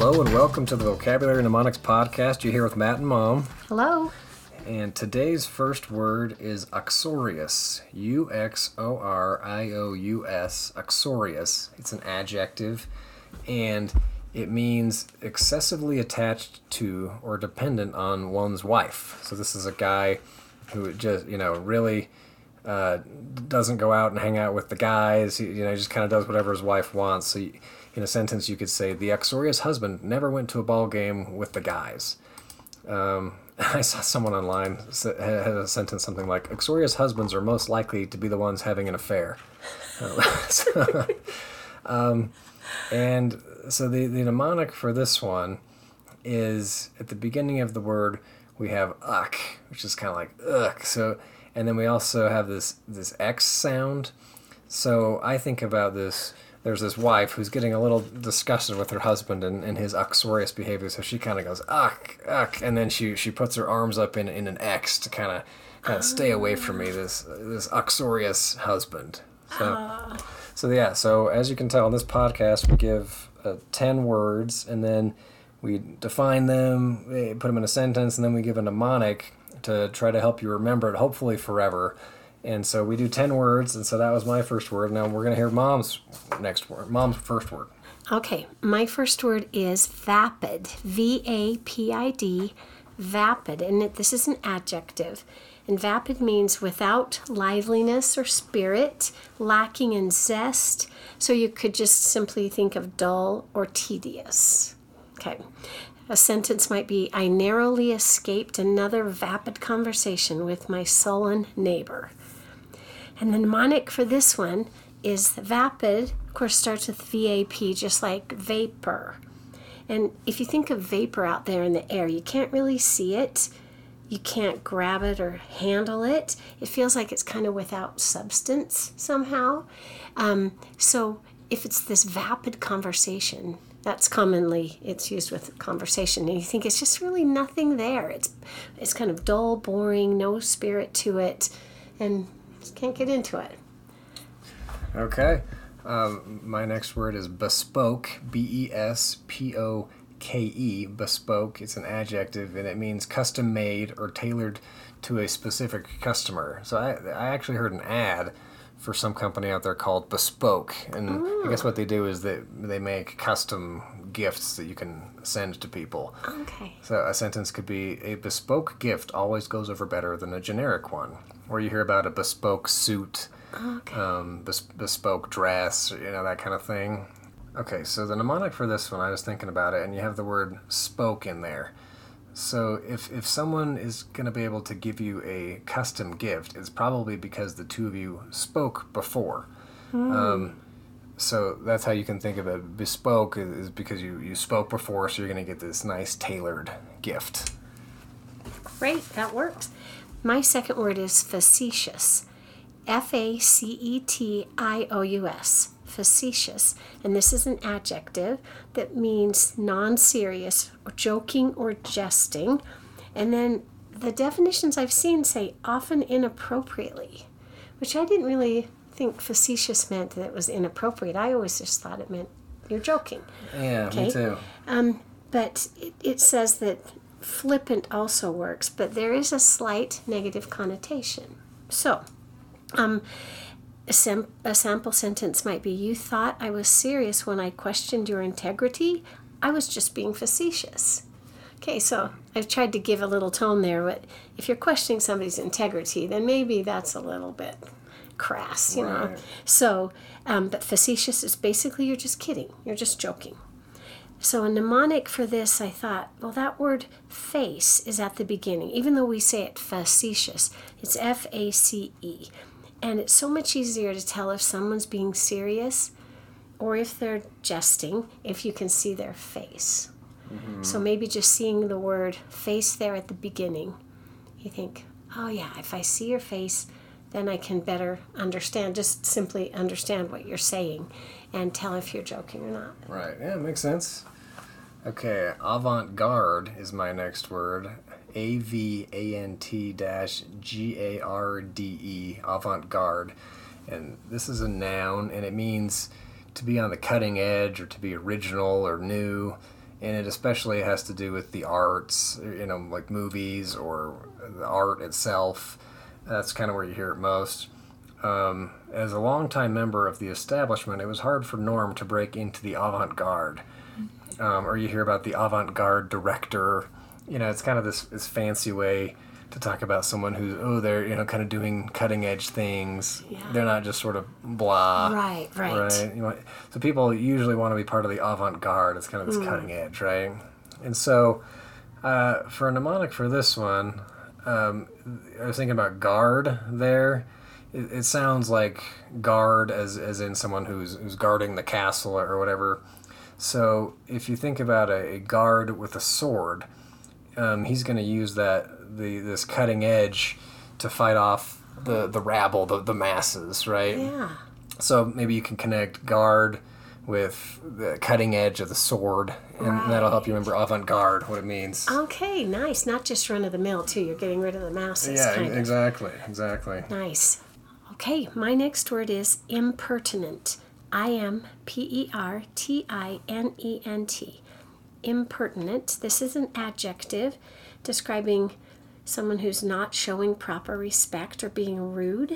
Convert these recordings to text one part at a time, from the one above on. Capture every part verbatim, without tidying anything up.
Hello and welcome to the Vocabulary Mnemonics Podcast. You're here with Matt and Mom. Hello. And today's first word is uxorious. U X O R I O U S. Uxorious. It's an adjective and it means excessively attached to or dependent on one's wife. So this is a guy who just, you know, really uh, doesn't go out and hang out with the guys. He, you know, just kind of does whatever his wife wants. So you, in a sentence, you could say, the uxorious husband never went to a ball game with the guys. Um, I saw someone online had a sentence something like, uxorious husbands are most likely to be the ones having an affair. so, um, and so the, the mnemonic for this one is, at the beginning of the word, we have uck, which is kind of like ugh. So, and then we also have this, this X sound. So I think about this. There's this wife who's getting a little disgusted with her husband and, and his uxorious behavior, so she kind of goes, uck, uck, and then she, she puts her arms up in, in an X to kind of kind of stay away from me, this this uxorious husband. So, uh. so yeah, so as you can tell, in this podcast, we give uh, ten words, and then we define them, put them in a sentence, and then we give a mnemonic to try to help you remember it, hopefully forever. And so we do ten words, and so that was my first word. Now we're going to hear Mom's next word, Mom's first word. Okay, my first word is vapid, V A P I D, vapid, and it, this is an adjective. And vapid means without liveliness or spirit, lacking in zest, so you could just simply think of dull or tedious. Okay. A sentence might be, I narrowly escaped another vapid conversation with my sullen neighbor. And the mnemonic for this one is vapid, of course, starts with V A P, just like vapor. And if you think of vapor out there in the air, you can't really see it. You can't grab it or handle it. It feels like it's kind of without substance somehow. Um, so if it's this vapid conversation, that's commonly, it's used with conversation, and you think it's just really nothing there. It's it's kind of dull, boring, no spirit to it, and just can't get into it. Okay. Um, my next word is bespoke, B E S P O K E, bespoke. It's an adjective, and it means custom-made or tailored to a specific customer. So I, I actually heard an ad for some company out there called Bespoke, and Ooh. I guess what they do is they they make custom gifts that you can send to people. Okay. So a sentence could be, a bespoke gift always goes over better than a generic one. Or you hear about a bespoke suit, okay. um, bes- bespoke dress, you know, that kind of thing. Okay, so the mnemonic for this one, I was thinking about it, and you have the word spoke in there. So if, if someone is going to be able to give you a custom gift, it's probably because the two of you spoke before. Mm. Um, so that's how you can think of it. Bespoke is because you, you spoke before, so you're going to get this nice tailored gift. Great, that works. My second word is facetious. F A C E T I O U S. Facetious, and this is an adjective that means non-serious or joking or jesting. And then the definitions I've seen say often inappropriately, which I didn't really think facetious meant that it was inappropriate. I always just thought it meant you're joking. Yeah, okay? me too. Um, but it, it says that flippant also works, but there is a slight negative connotation. So, um, A, sam- a sample sentence might be, you thought I was serious when I questioned your integrity? I was just being facetious. Okay, so I've tried to give a little tone there, but if you're questioning somebody's integrity, then maybe that's a little bit crass, you right. know. So, um, but facetious is basically you're just kidding. You're just joking. So a mnemonic for this, I thought, well, that word face is at the beginning. Even though we say it facetious, it's F A C E. And it's so much easier to tell if someone's being serious or if they're jesting, if you can see their face. Mm-hmm. So maybe just seeing the word face there at the beginning, you think, oh yeah, if I see your face, then I can better understand, just simply understand what you're saying and tell if you're joking or not. Right, yeah, it makes sense. Okay, avant-garde is my next word. A V A N T G A R D E, avant-garde. And this is a noun, and it means to be on the cutting edge or to be original or new. and it especially has to do with the arts, you know, like movies or the art itself. That's kind of where you hear it most. Um, as a longtime member of the establishment, it was hard for Norm to break into the avant-garde. Um, or you hear about the avant-garde director. You know, it's kind of this, this fancy way to talk about someone who's, oh, they're, you know, kind of doing cutting-edge things. Yeah. They're not just sort of blah. Right, right. Right. You know, so people usually want to be part of the avant-garde. It's kind of this mm. cutting edge, right? And so uh, for a mnemonic for this one, um, I was thinking about guard there. It, it sounds like guard as as in someone who's who's guarding the castle or whatever. So if you think about a, a guard with a sword, um, he's going to use that the this cutting edge to fight off the, the rabble, the, the masses, right? Yeah. So maybe you can connect guard with the cutting edge of the sword, and right. that'll help you remember avant-garde, what it means. Okay, nice. Not just run-of-the-mill, too. You're getting rid of the masses. Yeah, kind exactly, of. exactly. Nice. Okay, my next word is impertinent. I M P E R T I N E N T. Impertinent. This is an adjective describing someone who's not showing proper respect or being rude.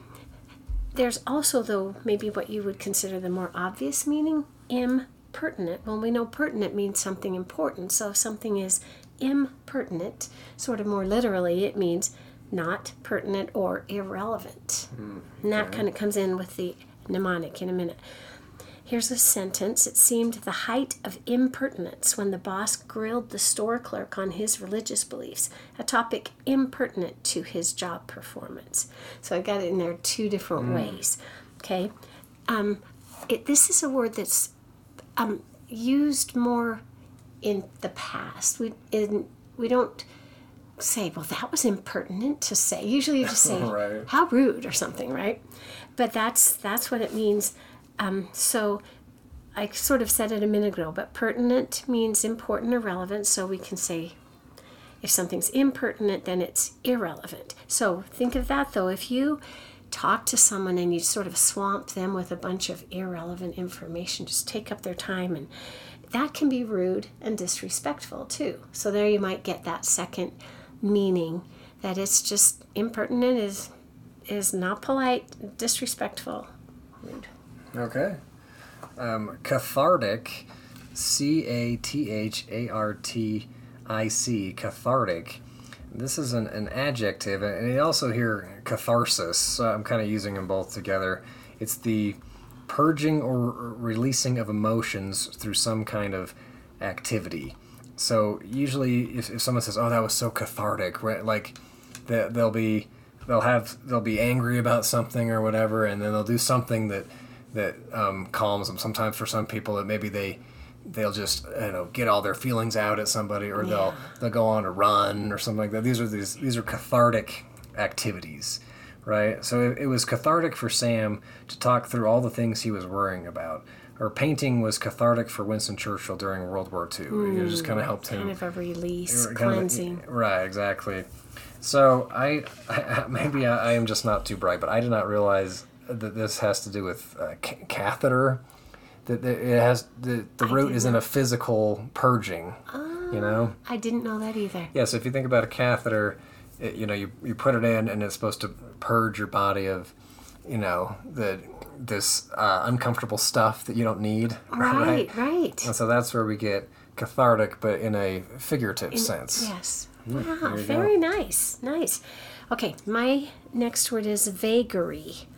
There's also, though, maybe what you would consider the more obvious meaning, impertinent. Well, we know pertinent means something important, so if something is impertinent, sort of more literally, it means not pertinent or irrelevant. Mm, and that okay. kind of comes in with the mnemonic in a minute. Here's a sentence. It seemed the height of impertinence when the boss grilled the store clerk on his religious beliefs, a topic impertinent to his job performance. So I got it in there two different mm. ways. Okay. Um, it, this is a word that's um, used more in the past. We in we don't say, well, that was impertinent to say. Usually you just say, right. how rude or something, right? But that's that's what it means. Um, so I sort of said it a minute ago, but pertinent means important or relevant, so we can say if something's impertinent, then it's irrelevant. So think of that, though. If you talk to someone and you sort of swamp them with a bunch of irrelevant information, just take up their time, and that can be rude and disrespectful, too. So there you might get that second meaning, that it's just impertinent is is not polite, disrespectful, rude. Okay. Um, cathartic, C A T H A R T I C, cathartic. This is an, an adjective, and you also hear catharsis, so I'm kind of using them both together. It's the purging or releasing of emotions through some kind of activity. So usually if, if someone says, oh, that was so cathartic, right? Like they, they'll be they'll have they'll be angry about something or whatever, and then they'll do something that that um, calms them. Sometimes for some people, that maybe they they'll just you know get all their feelings out at somebody, or yeah. they'll they'll go on a run or something like that. These are these these are cathartic activities, right? So it, it was cathartic for Sam to talk through all the things he was worrying about. Or painting was cathartic for Winston Churchill during World War Two. Mm, it just kind of helped him. Kind of a release, cleansing. Of, right, exactly. So I, I maybe I, I am just not too bright, but I did not realize that this has to do with uh, c- catheter. That it has the the root is in a physical purging. Oh, you know. I didn't know that either. Yeah. So if you think about a catheter, it, you know, you you put it in and it's supposed to purge your body of, you know, the this uh, uncomfortable stuff that you don't need. Right, right, right. And so that's where we get cathartic, but in a figurative in, sense. Yes. Mm, wow, very go. nice, nice. Okay, my next word is vagary.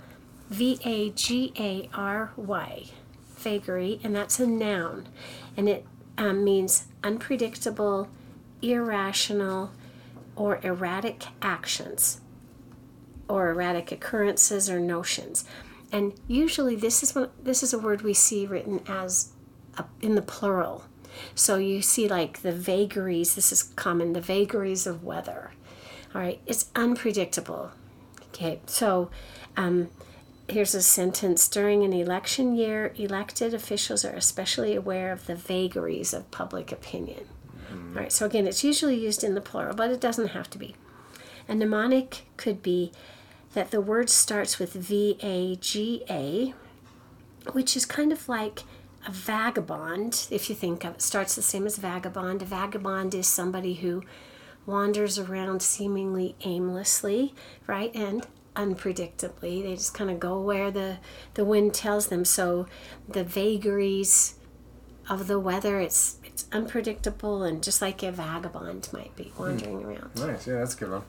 V A G A R Y. Vagary, and that's a noun. And it um, means unpredictable, irrational, or erratic actions, or erratic occurrences or notions. And usually this is one, this is a word we see written as a, in the plural. So you see like the vagaries, this is common, the vagaries of weather. All right, it's unpredictable. Okay, so um, here's a sentence. During an election year, elected officials are especially aware of the vagaries of public opinion. Mm-hmm. All right, so again, it's usually used in the plural, but it doesn't have to be. A mnemonic could be that the word starts with V A G A, which is kind of like a vagabond, if you think of it, starts the same as vagabond. A vagabond is somebody who wanders around seemingly aimlessly, right, and unpredictably. They just kind of go where the, the wind tells them. So the vagaries of the weather, it's it's unpredictable, and just like a vagabond might be wandering around. Nice, yeah, that's a good one.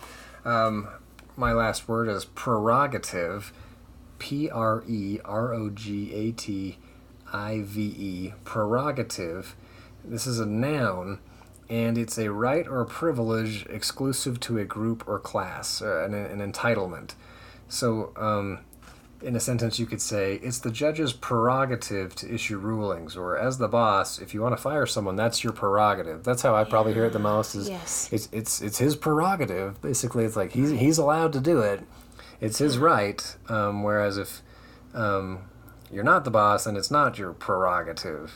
Um, my last word is prerogative, P R E R O G A T I V E, prerogative. This is a noun, and it's a right or privilege exclusive to a group or class, uh, an, an entitlement. So, um, in a sentence, you could say, it's the judge's prerogative to issue rulings, or as the boss, if you want to fire someone, that's your prerogative. That's how I probably yeah. hear it the most. Is yes. it's it's it's his prerogative. Basically, it's like he's he's allowed to do it. It's his right. Um, whereas if um, you're not the boss, then it's not your prerogative.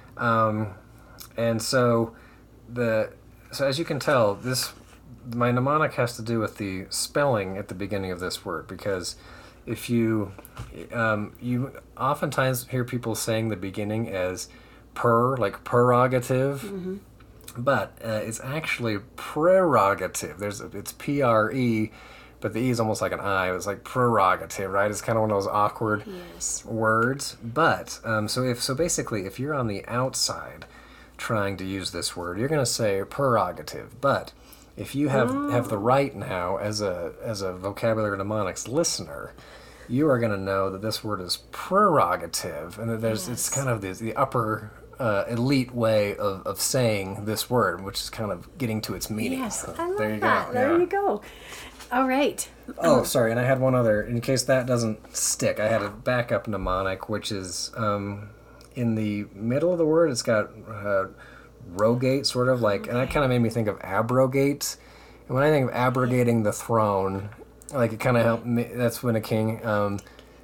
Um, and so the so as you can tell, this my mnemonic has to do with the spelling at the beginning of this word, because if you, um, you oftentimes hear people saying the beginning as per, like prerogative, mm-hmm. but uh, it's actually prerogative. There's a, it's P R E, but the E is almost like an I. It's like prerogative, right? It's kind of one of those awkward yes. words. But um, so if so, basically, if you're on the outside trying to use this word, you're going to say prerogative, but if you have, oh. have the right now as a as a vocabulary mnemonics listener, you are going to know that this word is prerogative, and that there's yes. it's kind of the, the upper uh, elite way of, of saying this word, which is kind of getting to its meaning. Yes, so, I love there you that. Go. There yeah. you go. All right. Oh, sorry, and I had one other, in case that doesn't stick. I had a backup mnemonic, which is um, in the middle of the word, it's got uh, rogate, sort of like, okay. and that kind of made me think of abrogate. And when I think of abrogating the throne, like it kind of helped me, that's when a king, um,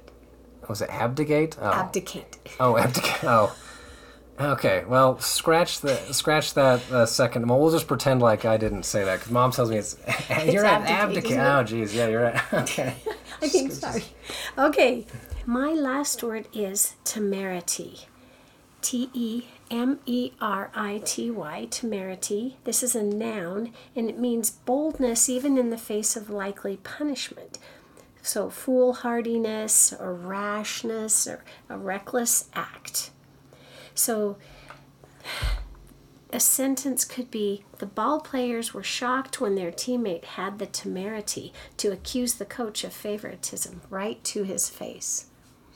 was it abdicate? Oh. Abdicate. Oh, abdicate. Oh. Okay, well, scratch the scratch that uh, second. Well, we'll just pretend like I didn't say that, because Mom tells me it's, you're at abdicate. Oh, geez, yeah, you're right. Okay. I think, sorry. Okay, my last word is temerity. T E M E R I T Y, temerity. This is a noun, and it means boldness even in the face of likely punishment. So foolhardiness or rashness or a reckless act. So a sentence could be, the ball players were shocked when their teammate had the temerity to accuse the coach of favoritism right to his face.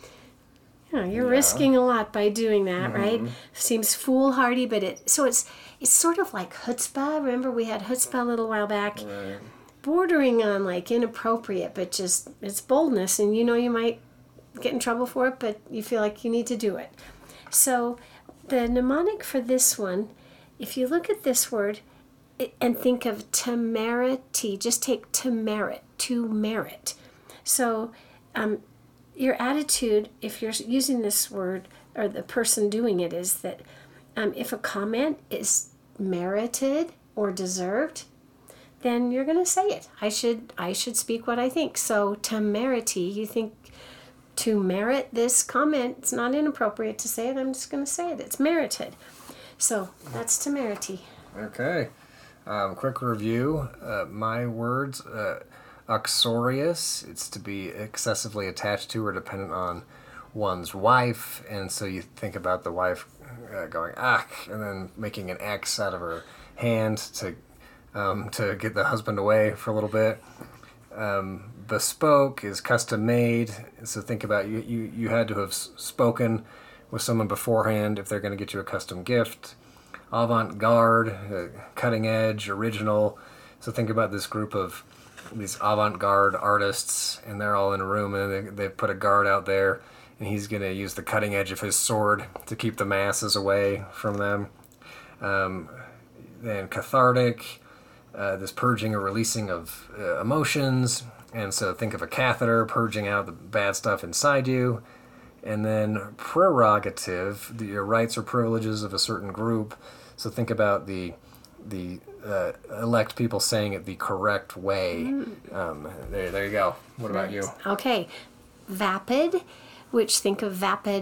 Yeah, you're yeah. risking a lot by doing that, mm-hmm. right? Seems foolhardy, but it so it's it's sort of like chutzpah. Remember we had chutzpah a little while back, right. bordering on like inappropriate, but just it's boldness, and you know you might get in trouble for it, but you feel like you need to do it. So the mnemonic for this one, if you look at this word it, and think of temerity, just take to merit, to merit. So um, your attitude, if you're using this word, or the person doing it, is that um, if a comment is merited or deserved, then you're going to say it. I should I should speak what I think. So temerity, you think to merit this comment, it's not inappropriate to say it. I'm just going to say it. It's merited. So that's temerity. Okay. Um, quick review. Uh, my words. Uh, uxorious, it's to be excessively attached to or dependent on one's wife, and so you think about the wife uh, going ach, and then making an X out of her hand to um, to get the husband away for a little bit. Um, bespoke is custom made, so think about you, you you had to have spoken with someone beforehand if they're going to get you a custom gift. Avant-garde, uh, cutting edge, original, so think about this group of these avant-garde artists, and they're all in a room, and they, they put a guard out there, and he's going to use the cutting edge of his sword to keep the masses away from them. Um, then cathartic, uh, this purging or releasing of uh, emotions, and so think of a catheter purging out the bad stuff inside you. And then prerogative, the, your rights or privileges of a certain group, so think about the the uh, elect people saying it the correct way. Mm. Um, there, there you go. What about you? Okay. Vapid, which think of vapid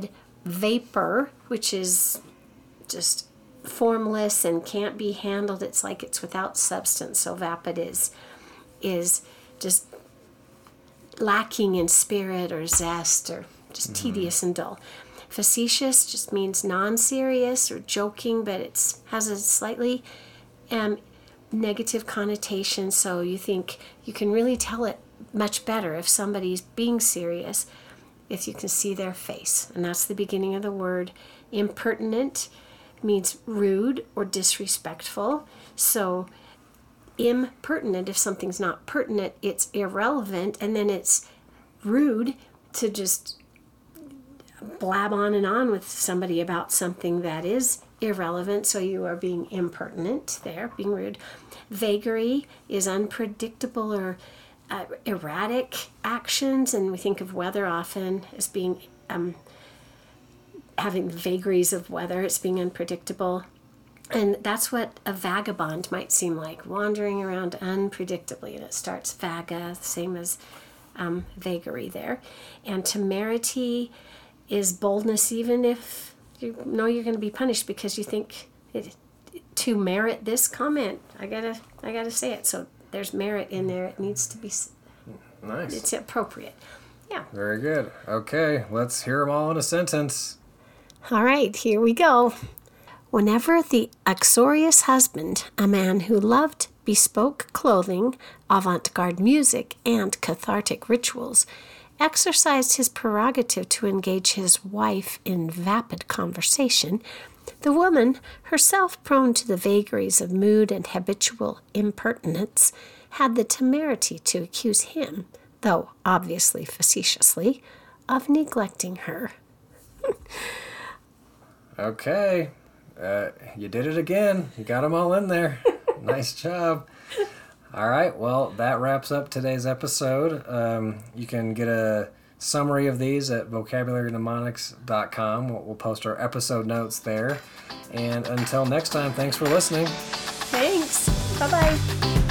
vapor, which is just formless and can't be handled. It's like it's without substance. So vapid is is just lacking in spirit or zest or just mm-hmm. tedious and dull. Facetious just means non-serious or joking, but it has a slightly um, negative connotation. So you think you can really tell it much better if somebody's being serious if you can see their face. And that's the beginning of the word. Impertinent means rude or disrespectful. So impertinent, if something's not pertinent, it's irrelevant, and then it's rude to just blab on and on with somebody about something that is irrelevant. So you are being impertinent there, being rude. Vagary is unpredictable or uh, erratic actions, and we think of weather often as being um, having vagaries of weather. It's being unpredictable. And that's what a vagabond might seem like, wandering around unpredictably. And it starts vaga, same as um, vagary there. And temerity is boldness, even if you know you're going to be punished because you think it, to merit this comment, I gotta, I gotta say it. So there's merit in there. It needs to be. Nice. It's appropriate. Yeah. Very good. Okay, let's hear them all in a sentence. All right, here we go. Whenever the uxorious husband, a man who loved bespoke clothing, avant-garde music, and cathartic rituals, exercised his prerogative to engage his wife in vapid conversation, the woman, herself prone to the vagaries of mood and habitual impertinence, had the temerity to accuse him, though obviously facetiously, of neglecting her. Okay. Uh, you did it again. You got them all in there. Nice job. All right. Well, that wraps up today's episode. Um, you can get a summary of these at vocabulary mnemonics dot com. We'll, we'll post our episode notes there. And until next time, thanks for listening. Thanks. Bye-bye.